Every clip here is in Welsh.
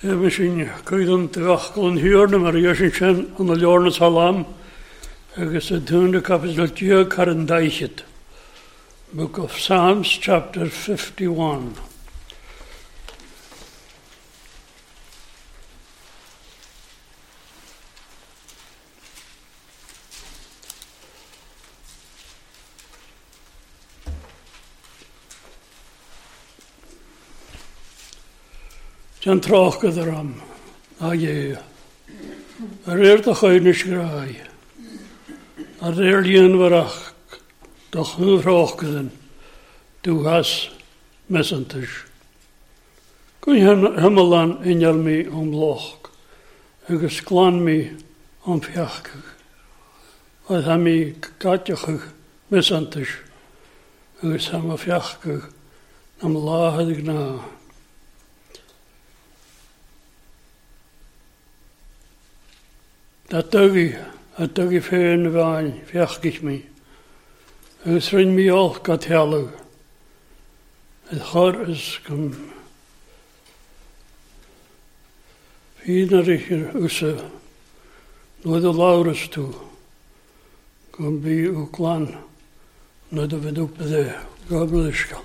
Misschien kun je achteraan huren, maar je ziet aan de Lorne Salam. Agus a dúnda capital 2 Carandaichit. Book of Psalms, chapter 51. Jan trochgad aram, a ie. A reir da chaynish grai. A reir lian varach, da chyn trochgadan, du has mesantish. Gwn hymmelan injal mi loch, agus glan mi fiachgach. Oedd ha mi gatiachach mesantish, agus ha ma fiachgach am lahad gna. Dat duggy fein vain, fiachgich mi. Agus rin mi all gat hellu. Het chor is gum. Fiednericher usse, no de laurus toe. Gum bi uklan, no de vedupe de goblishka.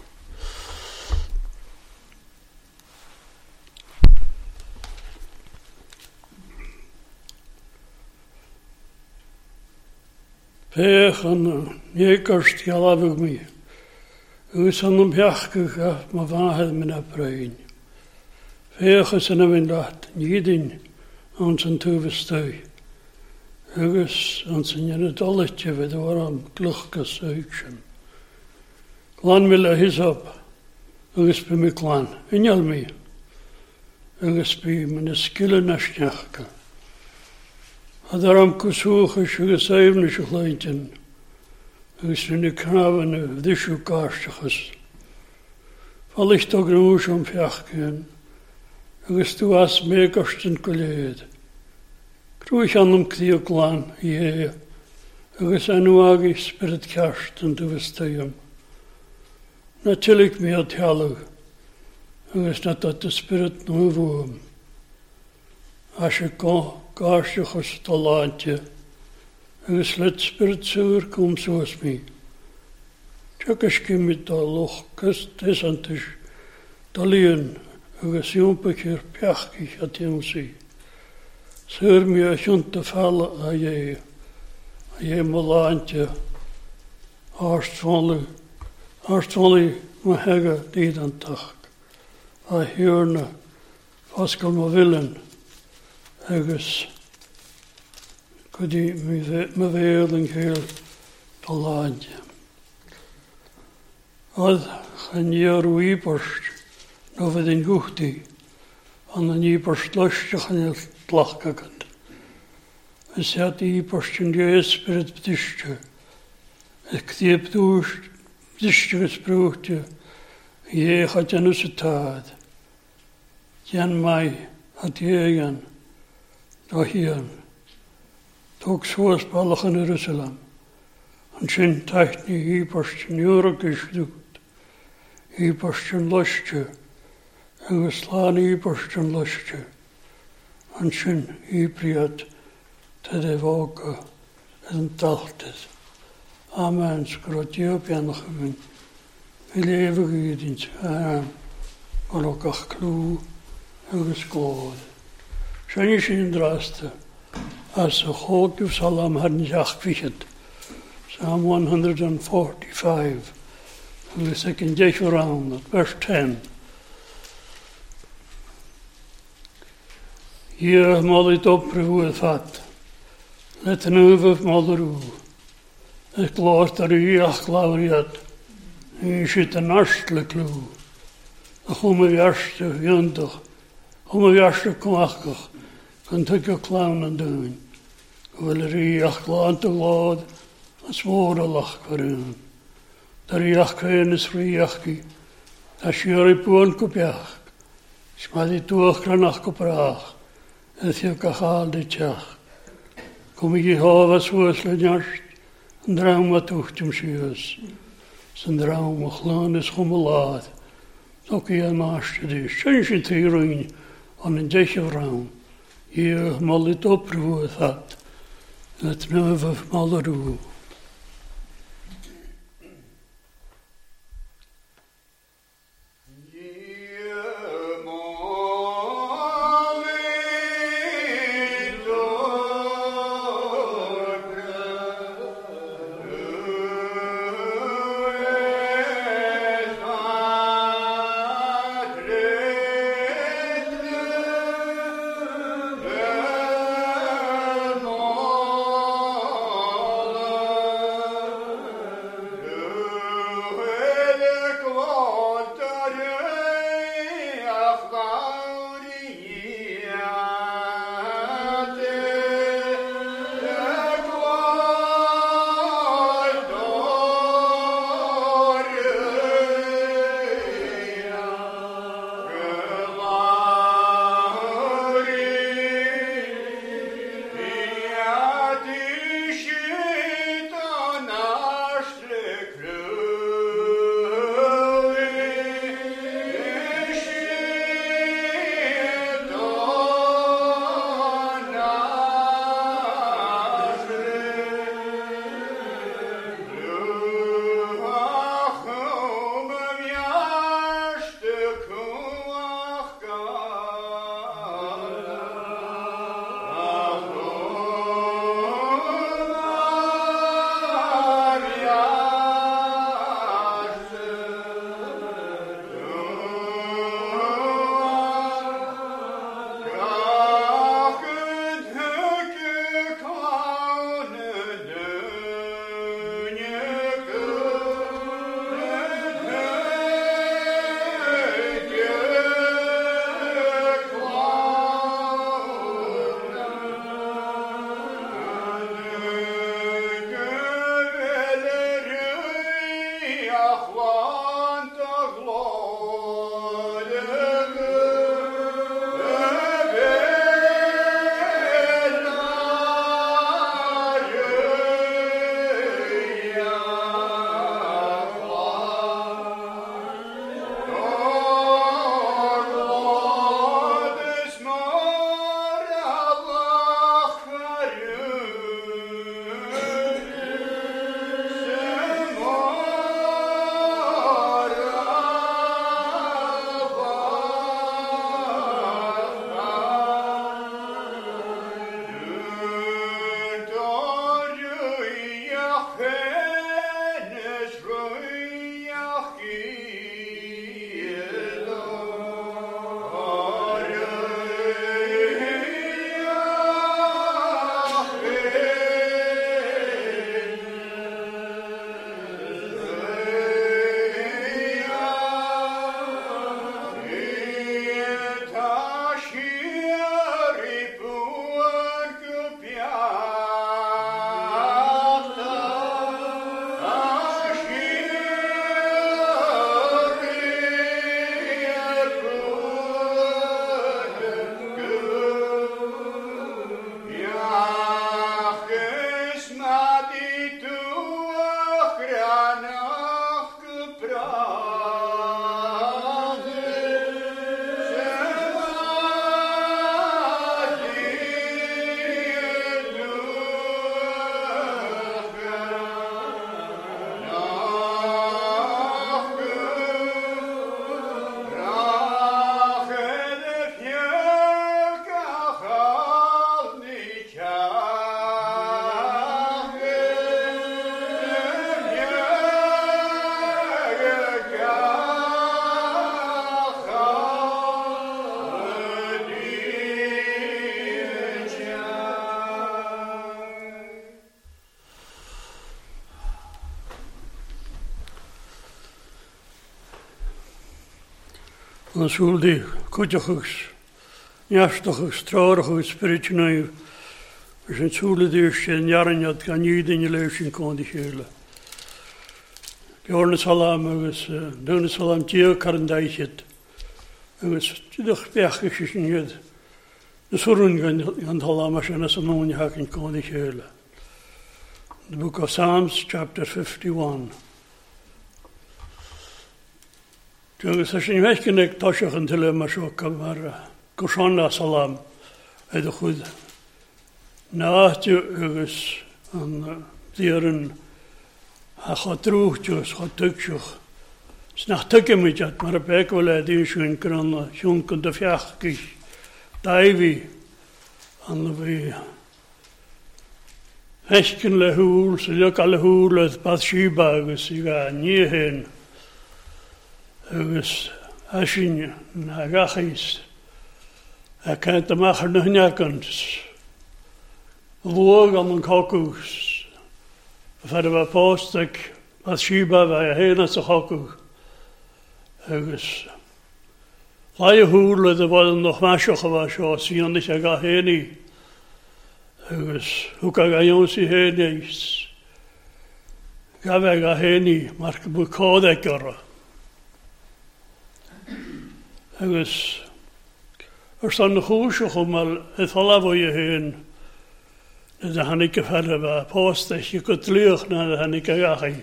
Pech an niekarst jalavig mi. Us an am piachgach af ma vahed min a prain. Pech is an avin dat, nidin ans an tuvestui. Agus ans an jene dolletje vid oram gluchgas uitschen. Glan mil a hisop, agus bi mi glan, injal mi. Agus bi min a skille nashnachka. Adaram kusuchas agus eivnish chleintjen, agus rinne knaven of dishu karstachas. Fallicht og gruus fiachgen, agus tu as meekarsten koleed. Kruich annam klioklan, ie, agus anuagi spirit karsten tu vestayam. Natuurlijk mi at halug, agus nat at de spirit nuvuum. Asje Gaarstachas talaantje, agus let spirit zuur kom zoals mi. Tjakas kimit da loch kust desantish, dalien, agus jompekir piachkich at jonsi. Zuur mi a junta falla a je malaantje, aarstvanlig ma hega didantach, a hierne, vaskal ma willen, agus kudi me veerling heel talaantje. Ad gaan jaar wieperst, no vid in guchti, an een wieperst lustig en het lachkakend. En zet die wieperst in je spirit bedischte. Het kdiep doest, bedischte gesprookte, je gaat jan usse taad. Jan mij, had je jan. Da hier, tog zoals ballig in Jerusalem. En zijn tacht niet hypersten jurk gesdoekt. Hypersten lustje. En geslaan hypersten lustje. En zijn hypriat te de woken en tachtet. Amen, skrot je op je nog gewin. We leven giedins. En ook ach kloe en geslood. Zijn je zien draste, als de God of Salam hadden zachtvichet. Psalm 145, and the second Joshua round, at verse 10. Hier moet het oproepen vat, let een uur modderoe. Ik geloof dat u ach lauriat, u zit een arstle kloe. Ik kom een jarste jontig, kom een jarste komachtig. Kan tukke clown en doen. Wil ach laat te laat, als woorden lach keren. Daar ach keren is riachki, dat je poen kopjach. Smaal die toog kranach kopraag, en je kachaal de tjach. Kom je hava zoals lenjast, en droom wat toechtum schuus. Zijn droom glaan is gommelaat. Ook je maasje dus, zijn je tiering. an een detje vrouw. Je mal het oproer had. Het neuve malleroe. Dan zul die kutjachugs, njashtachugs, traurachugs, spiritueel. We zijn zullen dus in jaren dat kan niet in je leven kon die hele. Jorne salam, dus doen salam tier karendijtjet. Dus toch bergjes in je. De zorgen gaan halama zijn als een onje haken kon die hele. The book of Psalms, chapter 51. Dus als je niet weggeneekt, tasje gaan tillen maar zo kan maar. Goshanna salam ed chud náte agus an dierin a chadrúchtjus chadtugsuch snach tugemidjat mar a bekole dyshuin granna sjunkun de fjachkis daivi an vi hesken le húl så lök alle húlet Bathsheba agus I ga níhen agus asin na gachis a kent amach na hnjakans log an an kokus fer var postek Bathsheba var hena så kokus agus laie húle de var nog masjoch was so sien ich ga heni agus huka ga jonsi henis ga heni mark bu kodekara agus stan goosjoch mal het halla wo je heen de hanike verder var postek je kunt luch na de hanike gachi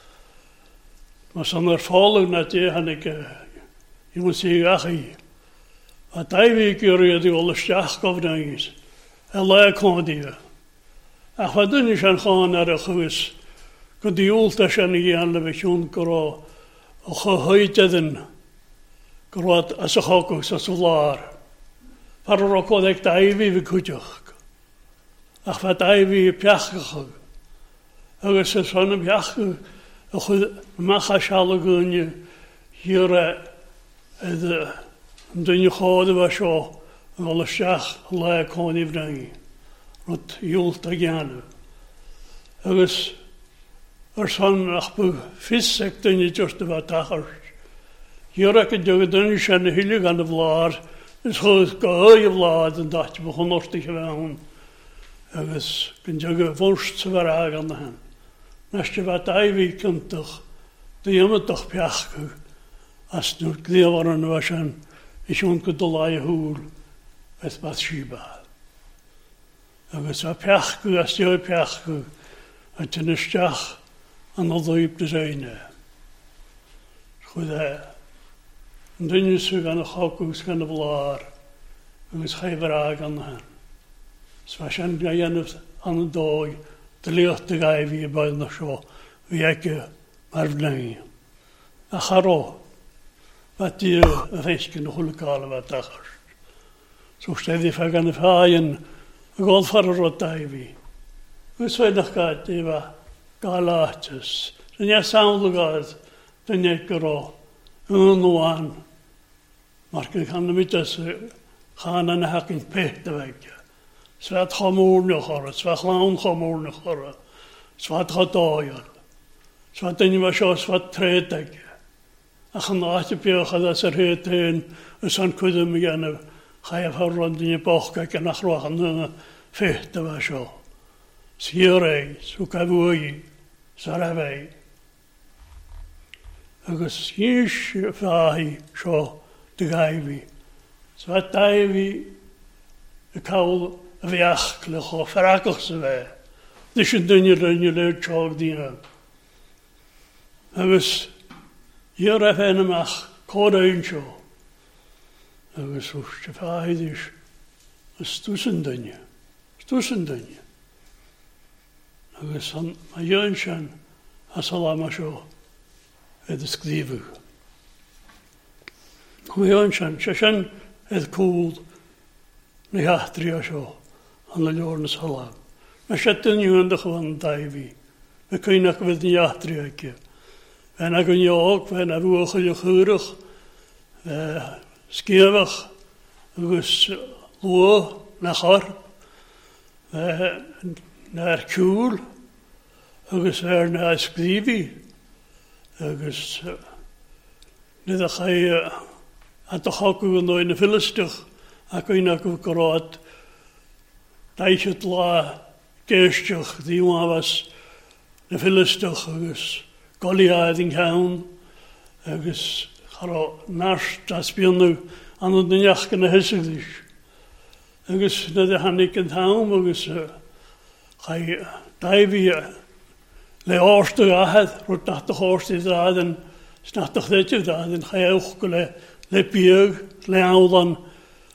maar zonder vallen dat je hanike je moet zeggen gachi wat hij week je die alle stach komen is en laat komen die ach wat doen is aan gaan naar de huis kun die ulta zijn die aan de vision kro gehoiten groot als een hok zo solar para kodek hij wie kutjach ach wat hij wie pjach agus se son pjach macha shalgunje hier de dunje gode was zo alle schach la kon ibnai rot jult agane agus son achbu fissek dunje just wat tacher hier ek de dunje shan hilig aan de vlaar is goed goeie vlaar en dat je begon orstig gewoon agus kun je vorst zwaar aan de hand Nasje wat hij kunt toch, de jongen toch pjachku, als nu kleewaren was en is jongen de laie hoel met Bathsheba. En we zijn pjachku, als je pjachku, en ten is stach aan de loop te zijn. Goed hè. En dan is ze gaan de gokkus gaan de blaar, en we schrijven vraag aan hen. Ze was aan de dooi. De lichte guy wie bij de show wie ik maar blij. Acharo wat die feestje nog lokale wat dag. Zo stel die vergane faaien gold voor rotai. We zijn nog gaat die wa galates. En ja sound gaat de nekro aan. Maar ik kan niet dat gaan aan hakken pet de weg. Svat khamur nokhara, svat khlaun khamur nokhara, svat khatayer, svat animasho, svat tretek. Akhnaat pio khada serheten, usan kudum yana khayf harrand ni bokhka kan akhrohan fehte washo. Sirei, sukavui, saravei. Agus yish fahi sho de gaivi. Svat daivi de kaul Viach lecho verrakig ze wij. Dus je dunje leert chog dienen. Agus hier even mag kodeintje. Agus hoefje vaaidisch. Stussen dunje. Agus aan mijn jönsjen asalamasho het skriven. Mijn jönsjen, sjen het koeld. Ja, drie zo. Aan de Lord's Hallam. Maar zet een jongen gewoon Davy. We kunnen ook met een jachtrijkje. En dan kun je ook, en dan woog je geurig, schewig, dus loe, naar harp, naar koel, dus naar skrivi, dus dat ga je aan toch ook nog in de Filistig. Ik weet nog hoe kort dat het la geestje die was de Filistig dus Goliath in gaan dus garo naast dat speel nu aan de jachten hesedisch dus dat han ik het gaan dus ga je Davy le ooste had rot dat de ooste daden snap toch dat je daden ga je ook le pier le dan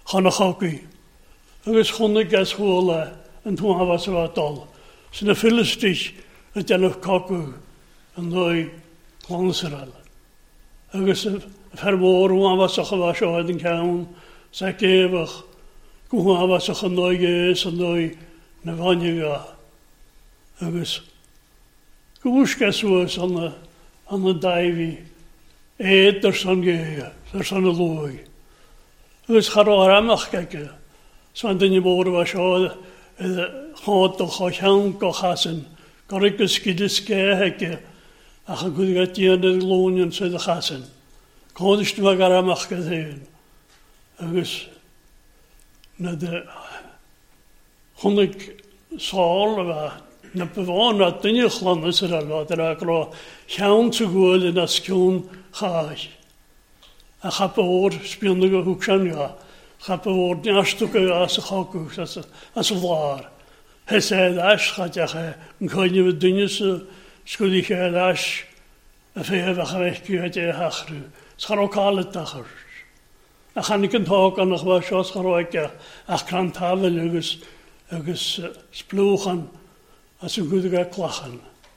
chana choci. Agus chunnig gas hwla yn tŵn hafas o adol. Sy'n y Philistich y denaf cocu yn ddwy Clonsarel. Agus y ffermwr hwn hafas o'ch hafas oedd yn cawn, sa gefach, gwn hafas o'ch yn ddwy ges yn ddwy na fanyga. Agus gwsgas was an y daifi, eid ar son geia, ar son y lwy. Agus charo ar amach gege, swan dyn ni bwr o sio, chod o chochian go chasen, gorig ysgydys ge hege, ach a gwyd gatian y glwnion sydd y chasen. Codist mag ar amach gyd hyn. Agus, na dy chwnig sol yma, na befon a dynnu chlonus yr alwad yr agro llawn to gwyd yn asgwn chai. A chap o'r sbionig o hwcsian ia. Chap o'r niastwg o as y chogwch as y flar. Hesed as chadiach yn coedni fy dynnu sy'n sgwyddi chael as y ffeif ach a fechgi a de hachru. Scharo cael y dachar. A chanig yn tog an ach wa sio scharo ega ach cran tafel agus splwchan as yn gwyd ag clachan.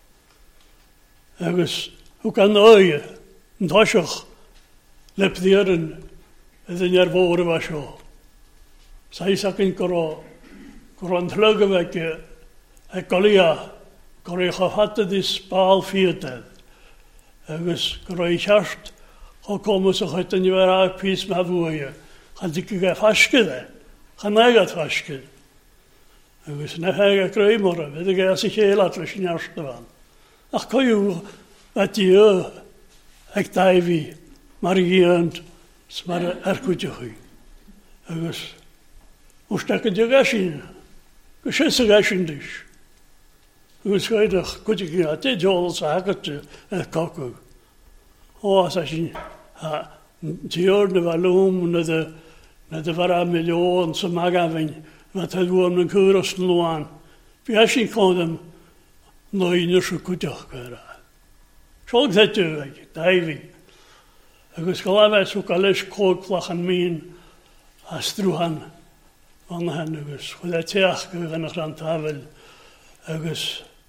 Agus hw gan oe yn tosioch lepddiar yn ydyn ar fawr yma sio. Sais ac yn goro yn tlwg yma ag golia goro i chofhatad i sbal ffyrdedd. Agus goro i siart o comus o chydyn i fer ag pys ma fwy. Chan dig ag ffasgydd e. Chan agad ffasgydd. Agus na heg a greu mor a fyd ag as i chael adlys yn iarst na fan. Ach coiw a dio ag daifi mar i gynt smar argwydio chwi. Agus wstag yn dio gasin. Gysys y gasin dys. Agus gwaedach gwydig yn ati diol sa agat y cogw. O as a sy'n dior na falwm na dy fara milion sy'n magafyn. Ma ta dwam yn cwrs yn lwan. Fi a sy'n clodam noen yr sy'n gwydioch gyda. Siolg ddedw ag, daifi. Agus galafau sy'n gael eich clog flach yn min a strwhan fan hyn agus. Chwydda teach gyda yn eich rhan tafel agus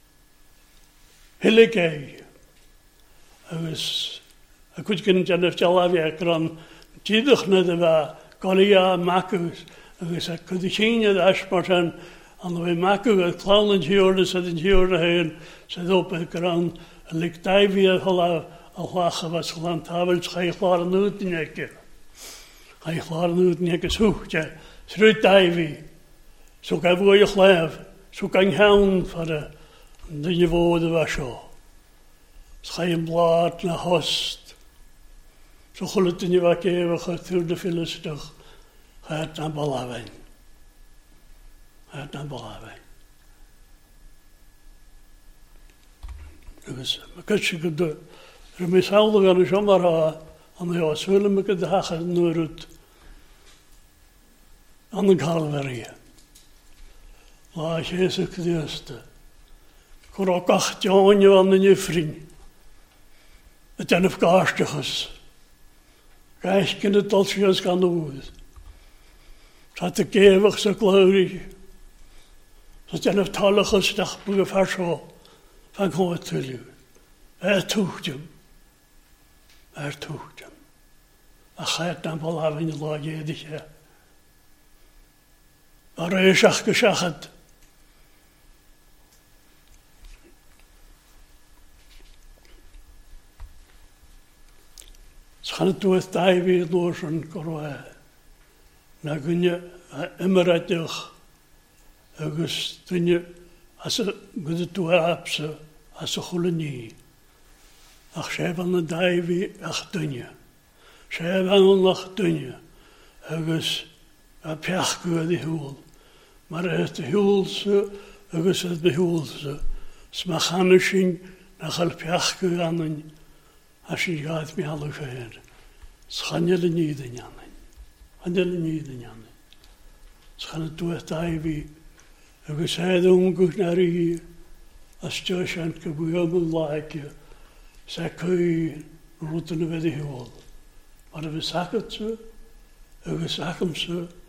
hilig ei. Agus a gwyd gyn janaf jalafi ac rhan dydwch na dy fa golia macws. Agus a gwyd i chyniad asbartan an o fe macw a clawn yn hiwrna sydd yn hiwrna hyn sydd o beth gran a lig daifi a hola a hlach a fas chlan tafel chai chlar yn ŵd yn ege. Chai chlar yn ŵd yn ege swch, srwyd daifi. So gael fwy o chlef, so gael hawn far a dyn i fod y fasio. Chai yn blad na host. So chwlyd dyn i fa gefach a thwr na Philistich. Chait na balafain. Chait na balafain. Agus, mae gysig gyda rymys hawlig an y siomar ha, an y os hwylym y gyda hachas nwyrwyd an y calferi. La Jesu Christa. Cwr o gach dion yw an y nyffrin. Y denaf gastachas. Gaich gyn y dolsias gan ŵdd. Rhaid y gefach sy'n glawri. So denaf talachas dach bwg y ffasio. Fan chwyd tyliw. Tŵgdym. Tŵgdym. A chait na bolafyn y lo iedych e. Ar eisiach gysiachad. Schan y dwyth daifi yn lwys yn gorwa. Na gwynnu ymyradiwch. Agus dwynu as y gwyd y dwy apsa as y chwle ni. Ach sef an y daifi ach dwynu. Sef an ach dwynu. Agus a piach gwyd i hwyl. Mae'r eith y hwyl sy agus eith y hwyl sy. Smach anna sy'n na chael piach gwyd anna'n a sy'n gaeth mi halw ffeir. Schanel y nid yn anna'n. Schanel y nid yn anna'n. Schan y dwyth daifi agus eith ymgwch na'r i as joes an gybwyom yn laig sa cwy rwyd yn y fedd i hwyl. Mae'r efo sagat sy agus acam sy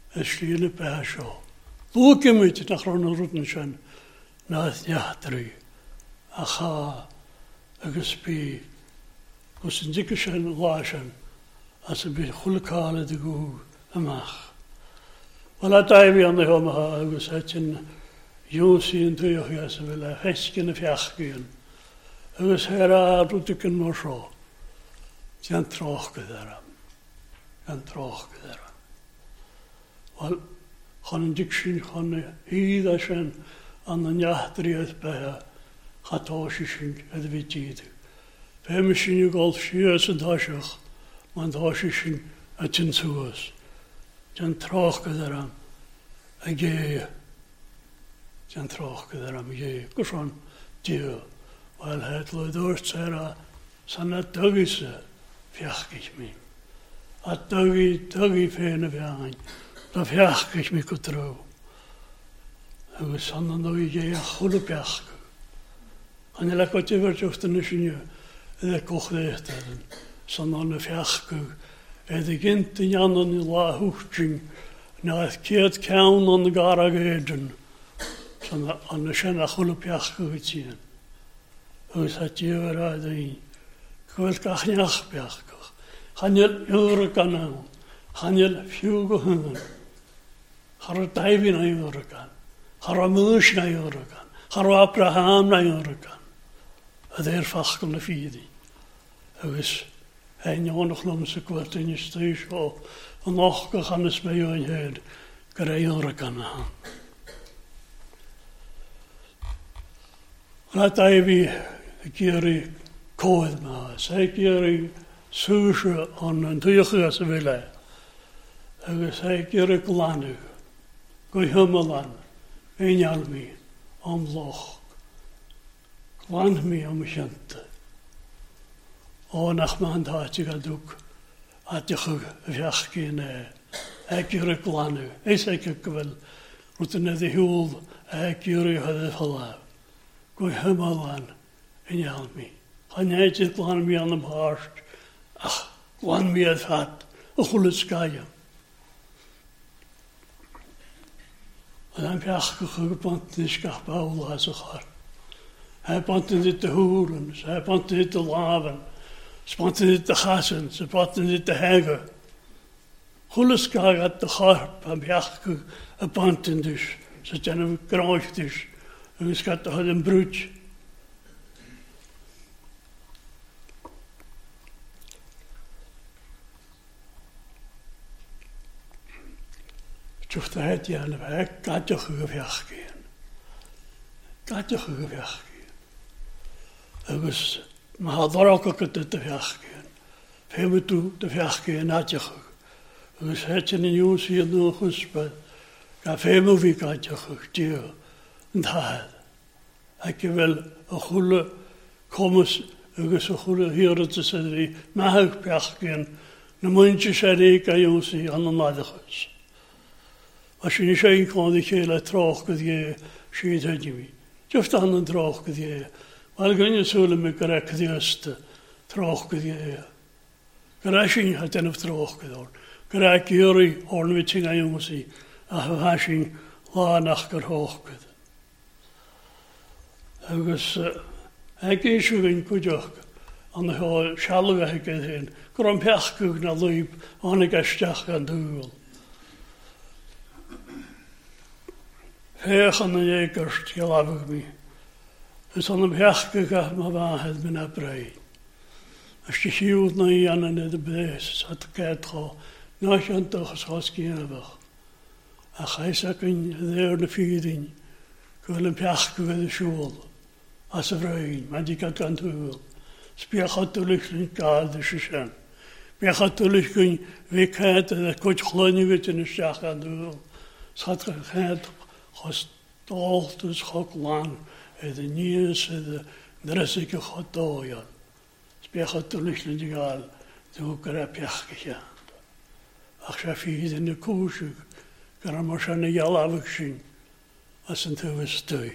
slína be seo. Búgimid nach ran rúdan sin náth neachtrí a cha agus bí gus an dice sin láisin as a bí chulacála de gú amach. Well a daimhí an homacha agus hetin Jósíon tuoch as a bhfuil a heiscin a fiachcíon. Agus hera rúdicin mar seo. Tian troch gydaram. Tian troch gydaram. Wel, chan yn dicsin, chan hyd a sy'n an yn iadriaeth beha chatosi sy'n edrych fi dyd. Fe mi sy'n yw golf sias yn dasiach, ma'n dasi sy'n a tyn tŵas. Tian troch gydaram a geia. Tian troch gydaram a geia. Gwrs dio. Wel, het lwyd wrth sera san a dygis fiachgis mi. A dygi ffein y fiain. Da fiachgis mi gwdraw. Agus san a nwy geia chwle fiachg. An ila gwt i fyrtiocht yn y sinio edrych goch ddeitadyn. San an y fiachg edrych gynt yn ianon i la hwchting na eith ciad cawn an y garag edyn. San an y sin a chwle fiachg gytien. Agus a diwer a dyn. Gwyl gach niach biachgach. Chanel yw'r gan awn. Chanel fiwg o hynny. Char o Daifin a yw'r gan. Char o Mwys na yw'r gan. Char o Abraham na yw'r gan. A ddeir ffachgol na ffidi. Agus ein o'n o'ch lwm sy'n gwrt yn ystys o yn ochgach anes me yw'n hyd gyda yw'r gan a han. A Daifi gyri coedd ma. Sa gyri sŵsio on yn tuach as y fyle. Agus sa gyri glanw. Gwy hymylan. Ein almi. Om loch. Glan mi om sianta. O nach ma'n dati gadwg. Adych y fiach gyn gyri glanw. Eis eich gyfel. Rwy'n edrych hwyl gyri hydde ffalaf. Gwy hymylan. Ein almi. Han eet het glan mi aan hem haast. Ach, glan mi het hat. A chwle sgaia. En han fiachgach y bant yn isgach bawl as a char. Hij bant yn dit de hwren. Hij bant yn dit de laven. Hij bant yn dit de chasen. Hij bant yn dit de hege. Chwle sgaia at de charp. Han fiachgach y bant yn dus. Så den er graag dus. En vi skal ha en brud. Tjocht het jaren wij gadjach gevechtgeen. Gadjach gevechtgeen. Agus maar had er ook het te vechtgeen. Veel toe te vechtgeen gadjach. Agus het je in Joos hier nog gespeeld. Ga veel wie gadjach die. En daar. Ik wil een goede komens. Agus een goede hier te zeggen. Maar ik vechtgeen. De mondje zei ik aan Joos hier aan de nadighuis. Als je niet zijn kan, die hele traag kunt je schiet het je mee. Just aan een traag kunt je. Maar ik kan je zullen met correct de eerste traag kunt je. Crashing had een traag gedaan. Correct jullie ornamenting aan jongens die hashing la nachter hoog kunt. Dus ik is je in kujak aan de schalwe ik heen. Kram pech kuk naar liep aan ik stach aan doel. Heech aan de jekers, geloof ik me. Dus aan hem heech gegaan, maar waar het me naar brei. Als je hield naar je aan de beest, had ik het al. Nou, je aan toch als geënweg. En gij zegt in de de vierding. Ik wil hem heech gegaan de school. Als een vriend, maar die kan het wel. Speer gaat de lucht in kaal de schissen. Speer gaat de lucht in weekheid en dat kort glunnig in de schach aan de wel. Schat gegaan. Gestalt is goed lang, de nieuws, de dressige goed doorgaan. Speelt de lucht in de gaal, de hoek er heb je gegaan. Ach, je fiet in de koosje, kan er maar zijn jal afgezien, als een te westui.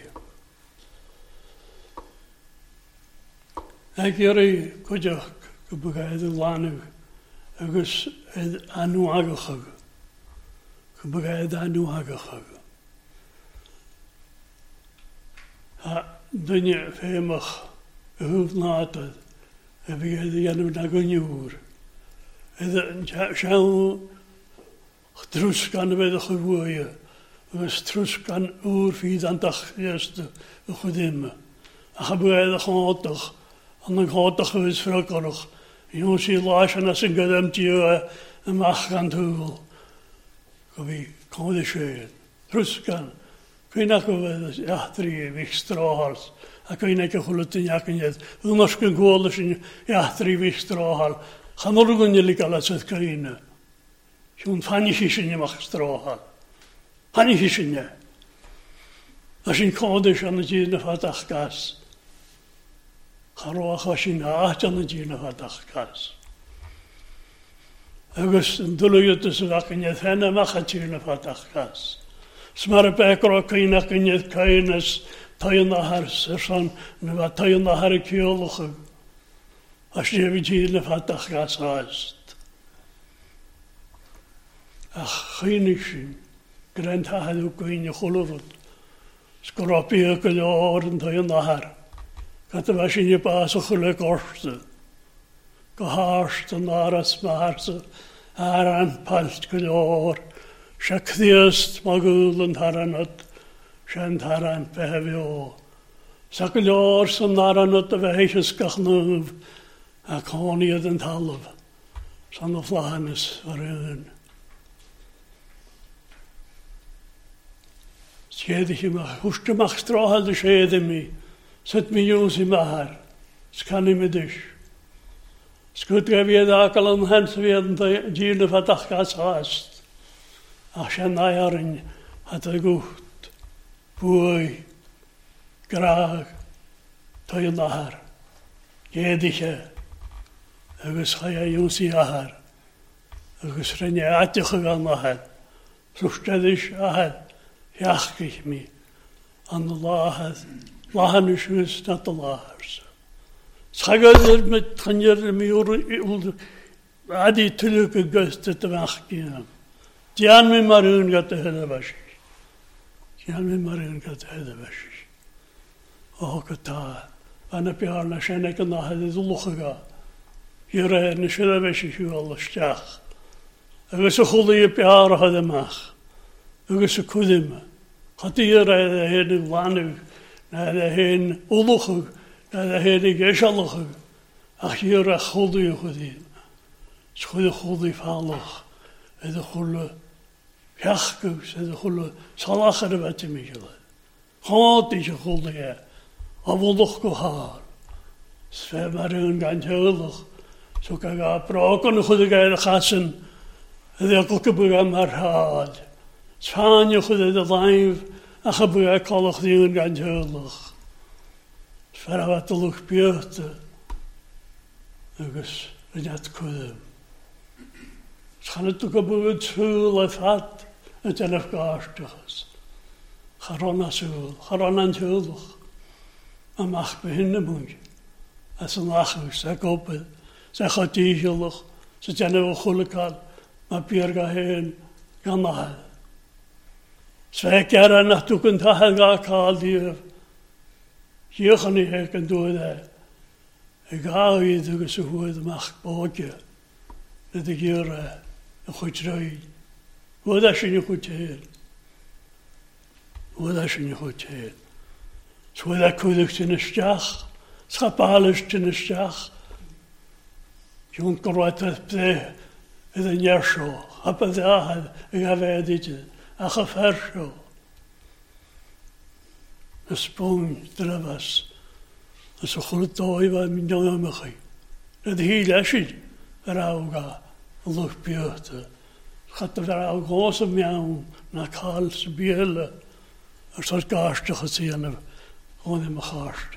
Ik jullie kujak, ik begrijp de lanu, ik is anu aangegooid. Gebreid nu haggen. Ha, dunje femach, hoeft naten. Heb ik de jaren naar gunjoer. En schau, truskan bij de gewoeien. Was truskan oer vier aan dag eerste goedimme. Ik gebreid gewoon toch. En dan gaat toch eens vroeger. Jongens die lachen als een gedemtje en mag gaan doen. Wie kan het schelen? Truskan. Kun je nog ja, 3 weken strahals. Kun je nog goed in jakken jet. Anders kun je goed in ja 3 weken strahal. Gaan er ook niet alles uit kunnen. Zo'n fannische je mag strahal. Fannische je. Als je kan dus aan het jene van gas. Garoach als je naast aan het jene van gas. August doe je tussen jakken jet en mag het jene van gas. Smar bekro kina kinyet kainas tayna har sersan neva tayna har kioloch ashjevijile fatach gasast ach khinishin grand hadu kine kholorot skorapie koloren tayna har katavashine pas khulekort gehast naras marse aran palt kolor Shakthiyast magulun haranat, shant haran pehevio. Sakulor san haranat vehishes kachnuv, akoniad and halv, son of Lahanis varun. Schedihima, hustemach strahal de schedemi, set me jusi mahar, skanimidish. Skut gevied akalan hans werden de fatachkas hast. Ach, zijn jaren had hij goed, boei, graag, toeien naar, jedige, agus ga je jonsie haar, agus ren je uitje gegaan naar, zo stel is haar, jaag ik me, aan de lachen is wist dat de lachers. Schagger met ganjer me adi tulke gust te wachten. Jan me marun gaat de hele wasjes. Jan me marun gaat de hele wasjes. Oh, kata. Wanneer je haar naar zijn eken naar het lucht gaat. Hier is een hele wasjes je al stag. Er is een goede je haar hadden mag. Er is een goede me. Gaat hier de hele wanu. Naar de hele lucht. Naar de hele gezellig. Ach, hier is goede je goede. Het goede vallig. En de goede jachtkus en de goede salacheren wat je me gelijk. Gaat is je goede ja. Abel nog gehaar. Sfeer maar een ganz heilig. Zo kan je praten de goede geile gassen. En de elke begaan maar haal. Zwaan je goede de lijf. En gebruik al die een ganz heilig. Sfeer wat de lucht buiten. Dus we dat kunnen. Gaan het ook op het zul of had het zelf gaastig. Garona zul, garona zul. En mag beginnen moet. Als een lachus, ze kopen, ze gaat tiegelig, ze zijn wel gelukkig aan, maar Pierga heen, kan naar. 2 keer naar toe kunt gaan die. Hier gaan niet heen doen dat. Ik ga je dus zo goed mag bootje. Dat ik hier een goed rui. Wat als je niet goed heet? Wat als je niet goed heet? Zo dat kudig in de stag. Schapalisch in de stag. Jonker wat het plek. En een jasje. Heb het daar. Ik heb het dit. Ach, een versje. Een sprong er was. En zo goed toe wat mijn jongen mag. Dat heel asje. Rauga. Lucht buiten. Gaat er ook große Miauw naar Karls bielen. Er soort gasten gezien. Gewoon in mijn gasten.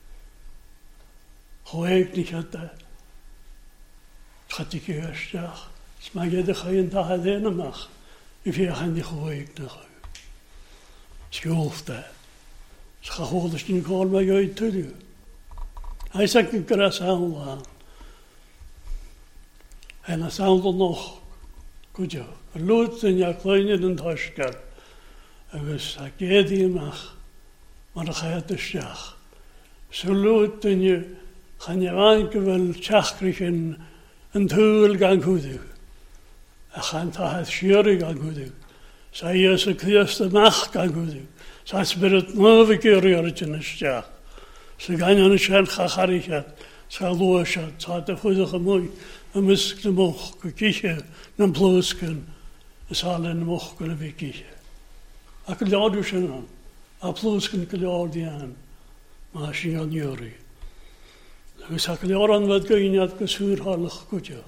Hoe ik niet had dat. Gaat ik eerst zeggen. Smaak je de geen dag alleen mag. Ik vind geen die hoe ik nog. Schulft dat. Ze gaat dus niet gewoon bij jou te doen. Hij zegt een kras aan. En dan zijn er nog Goeie. Lood in je kleine en thuiskel. Agus a gédi mach. Maar dan ga je de stach. Zo lood in je. Gaan je wanken wel tjachkrig een tuul gang goedig. En gaan ta het sjörig gang goedig. Zij je ze krieste mach gang goedig. Zij spirit nove keer in de stach. Ze gaan je een schen chacharichat. Ze looshat. Ze had de goedige mooi. Een misk de moch. Gekiche. Een ploosken. Ze hadden een moch kunnen bekiche. Ik leid dus aan. A ploosken leid die aan. Maar als je aan jori. Dus ik leid aan wat ga je niet gesuurhalig goedje.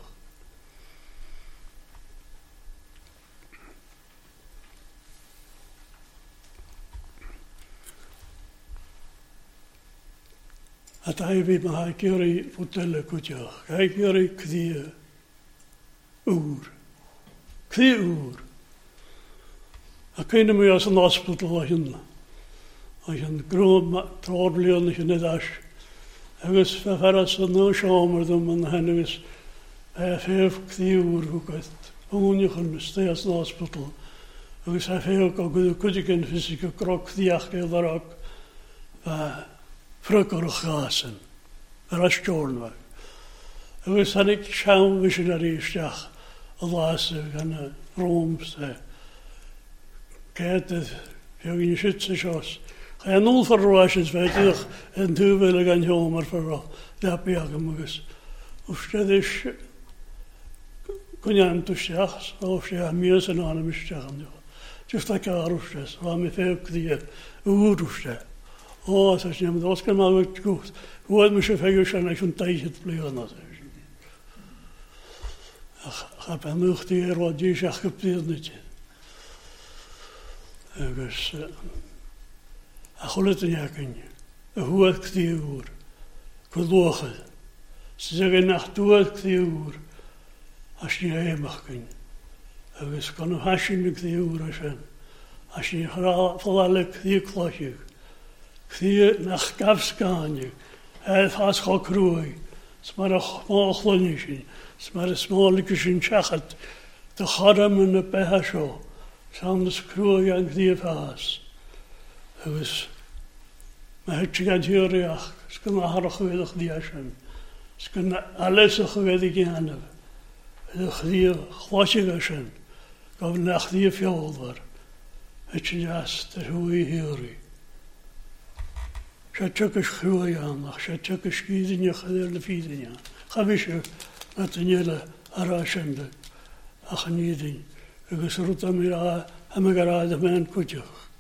Het hij weet maar ik jori vertellen goedje. Ik jori kdie uur. Kdie uur. Ik ken me als een hospital heen. Als een groot trouwbeleid in het as. Agus verras no schamer dan man hanus. 5 uur gekocht. Ongeveer steeds in hospital. Agus veel goed in fysieke krok die keer daar ook. Vroeger gasen. Restaurant was. Agus had ik schaam visionary stach. Allahs gaan Roms. Kijk het. Je schütze schoss. Ga nul verroosjes weet je en toen wil ik aan homer voor dat bijgemoes. Of dat is kun je aan toestjachs of je meer aan hem stellen. Dus dat kan roosjes. Waar me veel die roosjes. Oh, dat is niet dat kan maar goed. Hoe moet je veel zijn als een tijdje te blijven dat is. Ik heb een nog die wat je zegt gebeurt niet. Dus Achullet in jaken. Hoe het uur. Gelogen. Ze zeggen nach dood uur. Als je heen mag kunnen. Dus kan een hasje met uur zijn. Als je vooral die klosje. Die nach kafskaanje. Het has gekrooi. Smar een smaalklonje. Smar een smaaltje in schachet. De garm en de pehasho. Zanders krooi aan die vaas. Dus maar het gaat hier ja, ze kunnen haar geweldig die zijn. Ze kunnen alles geweldig gaan. Die glasje zijn. Kan nach die veel waar. Het juist de hoe hier. Ze groeien aan, ze schieten je gedelde vieren ja. Ga je met een hele arrangende. Ach niet ding. Ik roet aan mij aan mijn garage mijn kutje.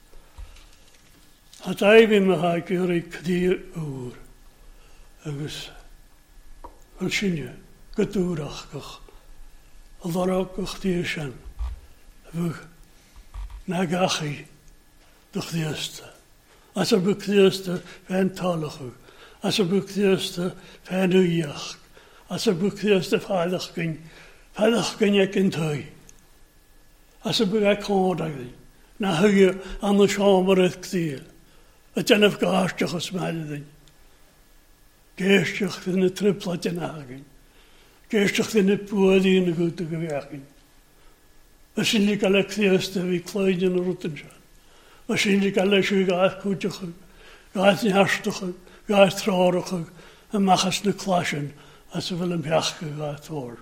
Het hij bij me ga ik die uur. Dus, wat zie je? Getuurachtig. Al ook die zijn. We nagachi. Doch de eerste. Als er ook de eerste van talige. Als er ook de eerste van uurjacht. Als er ook de eerste veilig ging ik in tui. Als er ook kondig. Na je aan de schamer het ktier. Het zijn even gaastig gesmijden. Geestig in de triplet in hagen. Geestig in de poedie in de goede gewerking. Waarschijnlijk alle eerste wie klein in de routen zijn. Waarschijnlijk alle je gaat goedje, gaat herstige, gaat traurige en mag eens de klassen als ze willen bergen gaat worden.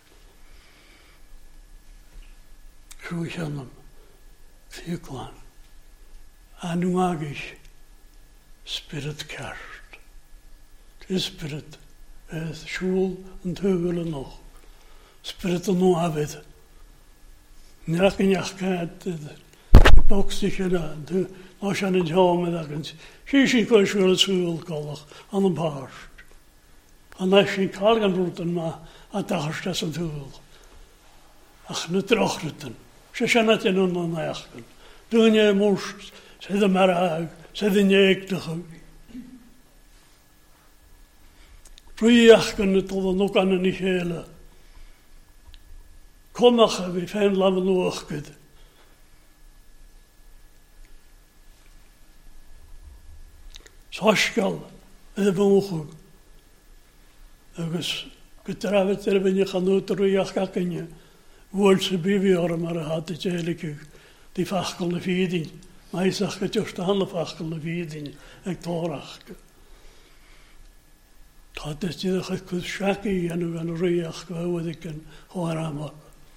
Zo is hem. Veel klein. En nu mag ik spirit kerst. De spirit is school en teugelen nog. Spirit en nog hebben. Niet in jachtkaart, boxje daar. Als je aan het houden met dat, zie je wel school schoolkollig aan een paard. En als je kaal gaan roeten, maar aan de hartstikke zijn teugel. Ach, niet terugruten. Ze zijn het in een nachten. Toen je moest, zet hem maar uit. Zet in je ektige. Vrijjachten het al nog aan een hele. Kom nog, we fijn laten loogkut. Schashkel, de bogen. Dus, getrouwd er ben je gaan uit de vrijjachten je. Woolse bivior maar had het eigenlijk die vachkelne vieding. Maar ik zag het juist aan de vachkelne vieding. Ik torach. Dat is die dat ik kus schakkie en u aan riach wat ik kan horen.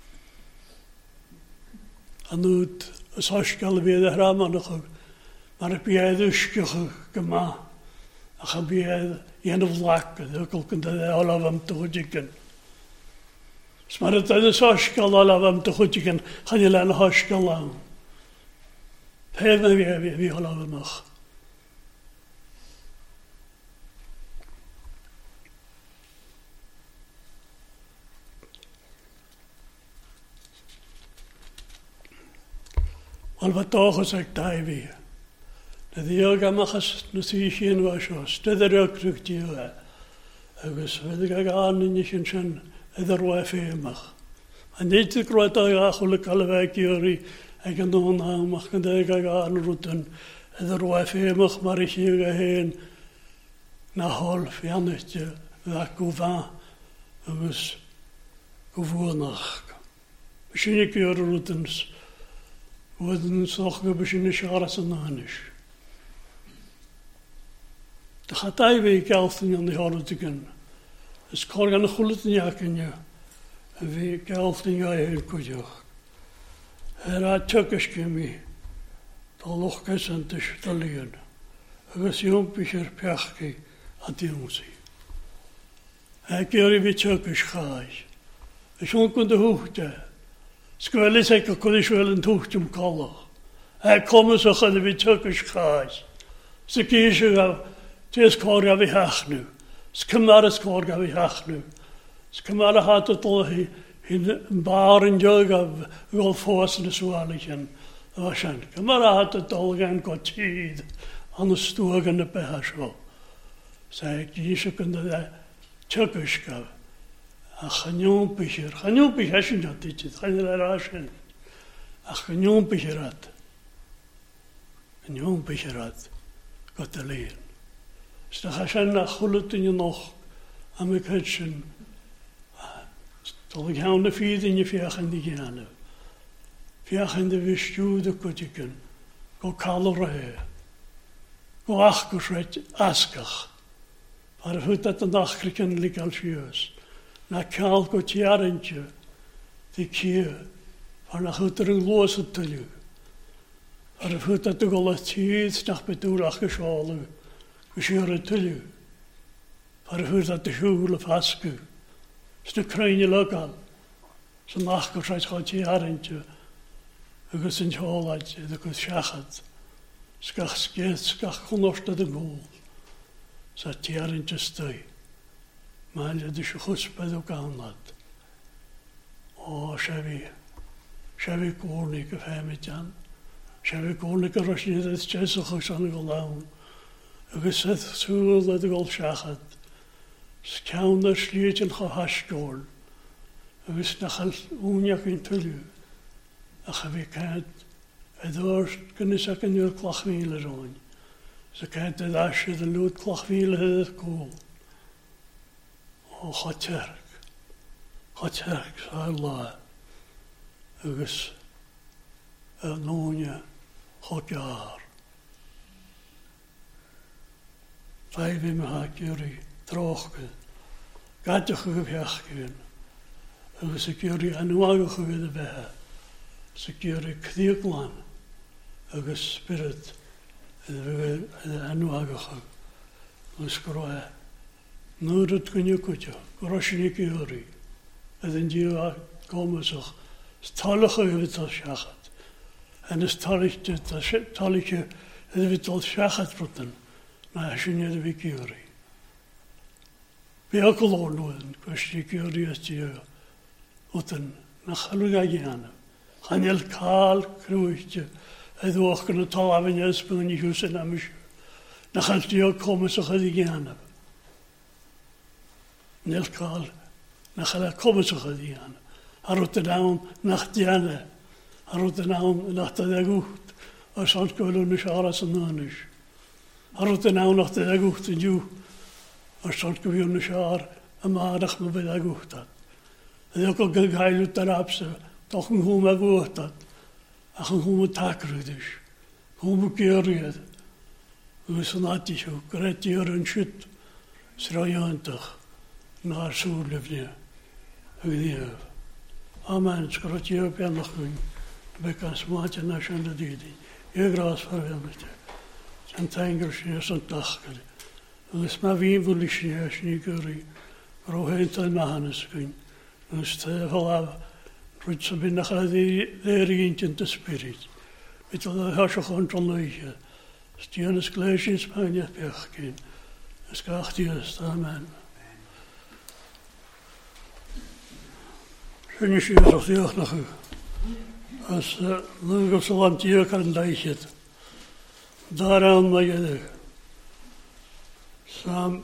En nu het schakkel weer de ramen nog. Maar ik ben dus gemaakt. Ik heb je een vlak. Ik kan dat alle van toegeven. Maar het is schakkel alle van toegeven. Ga je lang schakkel aan. Heel wie alle van nog. Al wat toch is ik daar weer. Dat die ook mag nu zien was was. Dat er ook terug die ook. Dus weet ik aan in je schon er was mag. En dit is groot dat gelukkig alle week jullie. Ik kan doen aan mag kan dat aan routen. Er was mag maar ik hier heen. Na half jannetje waar Couvin dus gewoonag. Misschien ik hier routens. Worden nog een beetje scharen aan is. De gaat hij weer kelften aan de handen te kunnen. Dus ik kan een goede jaken je. En weer kelften je heel goed. Hij had tjukkeske mee. De lochkes en te stellen. Hij was jompjes pechke aan die jongens. Hij keerde weer tjukkes gaas. Hij schonk de hoogte. Skulle zeker kon ik wel een tochtje kallen. Hij kwam zo gaan we Turkisch gaas. Ze kiezen het is korga we hach nu. Ze komen het korga we hach nu. Ze komen had het al in een bar in yoga wel voorsten zoaligen. Waarschijnlijk. Maar had het al geen kwartier aan de stoel en de perso. Zij kiezen kunnen dat Turkisch gaan. Ganyon picher als je dat dit het generatie. Ganyon picherat. Ganyon picherat. Wat te leren. Dus dan ga je naar geluid in je nog aan mijn kitchen. Zal ik gaan de vier in je vijgen die gaan. Vijgen de wisju de kuttiken. Go kaloré. Go achterschritt askach. Maar hoe dat de dag krikken lik als juist. Na kaal goed jarentje, die kier, van na goed er een loze te lu. Maar hoe dat de golle tijd nach bedoelach geschalen, gescheuren te lu. Maar hoe dat de schule vasku, is de kruinje lokal, zijn nachgescheit goed jarentje, en is een schoolheidje, de goed schachat, skach konochte de goal, zat jarentje stui. Maar je dus goed bij elkaar laat. Oh, Chevy koning of hem met Jan. Chevy koning als je dat Jezus goed aan gelaan. En gezet zo dat ik al schachat. Schouder sliet en gehascool. En we snachel onjak in tulu. En gewikheid. En door kunnen ze kunnen je klachwielen doen. Ze kent het asje de lood klachwielen het kool. Oh, Godjerk, zei Allah. Dus, noonje, Godjaar. Vijf in mijn haak jullie drooggen. Gaat je gevechten. Dus ik jullie aanwagen geworden bij. Dus ik jullie knieklaan. Dus spirit. En aanwagen geworden. Dus groeien. Nu dat kun je kutje, groschnike juri. En dan die komen zich stallige het al schachat. En de stallige het al schachat rotten. Na als je niet de week juri. Bij elke loon, groschnike juri is die rotten. Nach gelukkig gaan. Gaan heel kaal kruidje. Het ook kunnen tal hebben je spelen niet goed en amisch. Dan gaan die ook komen zich het gaan. Nelkaal, naar komen ze gedaan. Rotterdam, nach Diana. Rotterdam, nach de Gucht. Als ons kunnen we alles aan Rotterdam, nach de Gucht en jou. Als ons kunnen we een maandag met de Gucht. En ook een geil uit de Arabse. toch een goede woord dat. Ach een goede takker dus. Goede keer. We zijn altijd zo. Krijt hier een shit. Schrijntig. Naar zo'n leven. Amen. Schrijt je op en nog een. Bekans maatje naar zijn didi. Je graas verwelmd. Zijn tijgers in zijn takken. Dus maar wie wil ik niet curry. Roh heen te maken kun. Dus te verlaten. Roet ze binnen gaan die eentje te spirit. Met de hasje gewoon te lezen. Stienes gleesjes maar niet weggaan. Dus graag juist. Amen. Schön is je zo heel nog. Als Lugos zo aan het jeuk kan lezen. Daaraan maar je. Psalm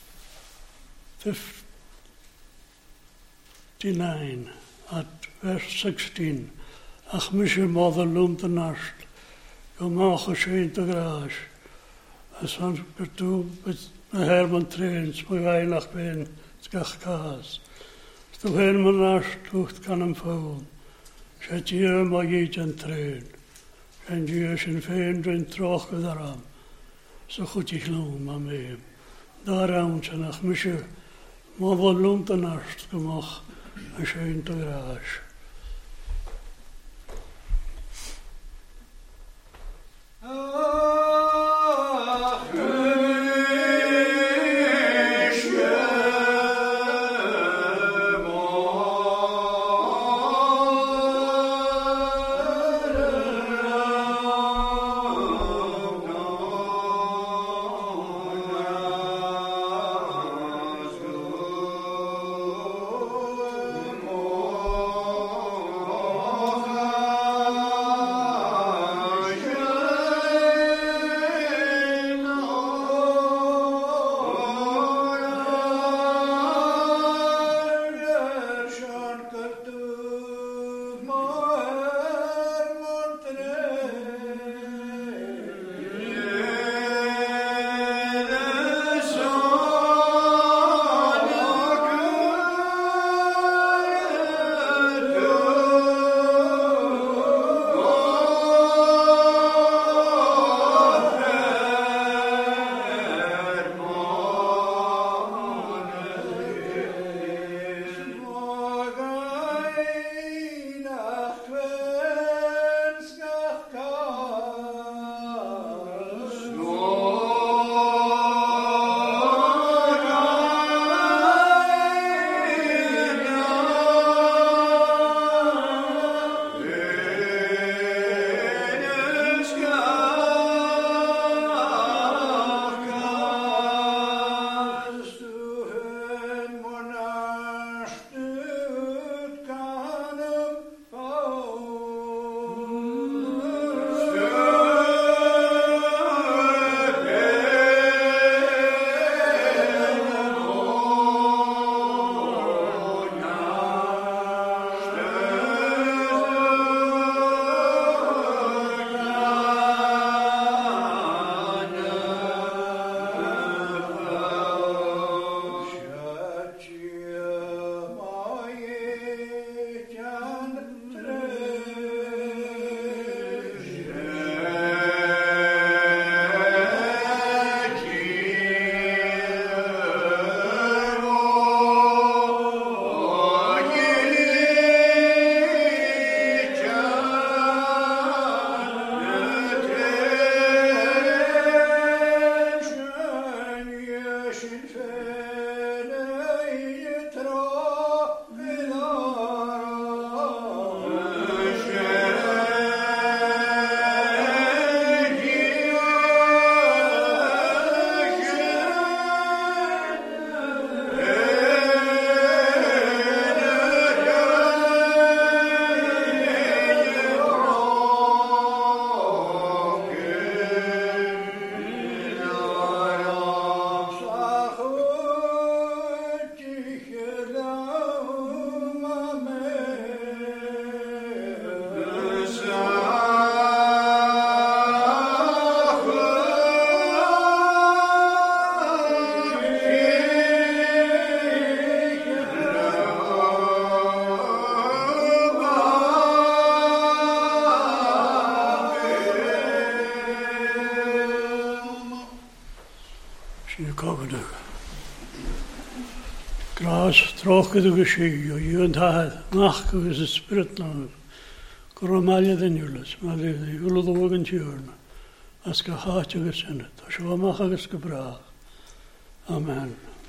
59 at verse 16. Ach, misje mother loomt de nacht. Gemaak gescheen te graas. Als van toe met Herman trains, mijn weinig ben, het kach kaas. Stof Herman nacht, hoeft kan hem vallen. Zet je maar jeet en train. En je zijn veen en trokken daaraan. Zo goed ik loon maar mee. Daaraan zijn ach, misje mother loomt de nacht. Gemaak gescheen te graas. Oh Gras troch gyda gysi, o yw yn dda, nach gys y spirit na. Gwrwmalia dyn ywlys, malia dyn ywlyd o wag yn tiwrna. As ga haat ag ysynod, os yw amach ag ysgybrach. Amen.